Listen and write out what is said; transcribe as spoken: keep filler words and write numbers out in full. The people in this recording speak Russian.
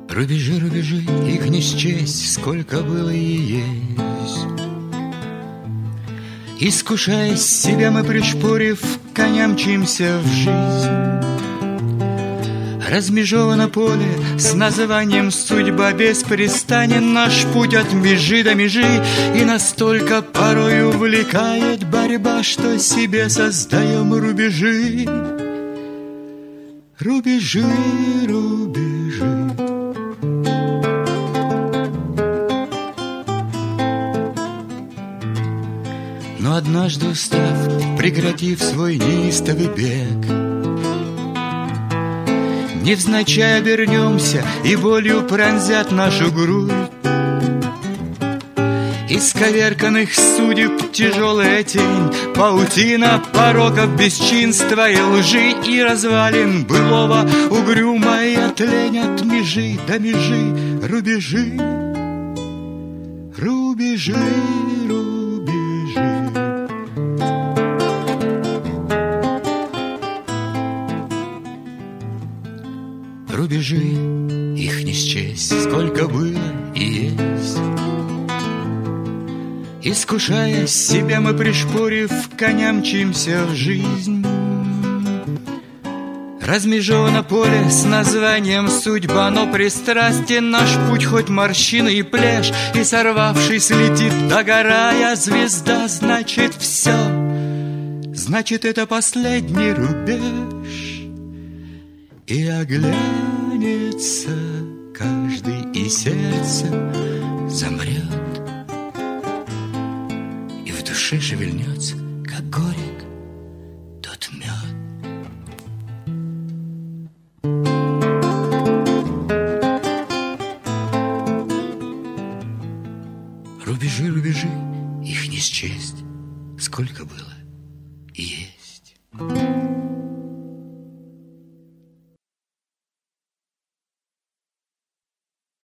Рубежи, рубежи, их не счесть, сколько было и есть. Искушая себя, мы, пришпорив, коня мчимся в жизнь. Размежовано поле с названием «Судьба», беспрестанен наш путь от межи до межи, и настолько порой увлекает борьба, что себе создаем рубежи. Рубежи, рубежи. Но однажды устав, прекратив свой неистовый бег, невзначай обернемся, и болью пронзят нашу грудь. Исковерканных судеб тяжелая тень, паутина пороков, бесчинства и лжи, и развалин былого угрюмая тлень от межи до межи. Рубежи, рубежи, рубежи. Рубежи, их не счесть, сколько было и есть. Искушая себя, мы, пришпорив, коня мчимся в жизнь. Размежовано поле с названием «Судьба», но пристрастен наш путь, хоть морщины и плешь, и сорвавшись летит догорая звезда. Значит, все, значит, это последний рубеж, и оглянется каждый, и сердце замрет, и в душе шевельнется, как горек тот мед. Рубежи, рубежи, их не счесть, сколько было и есть.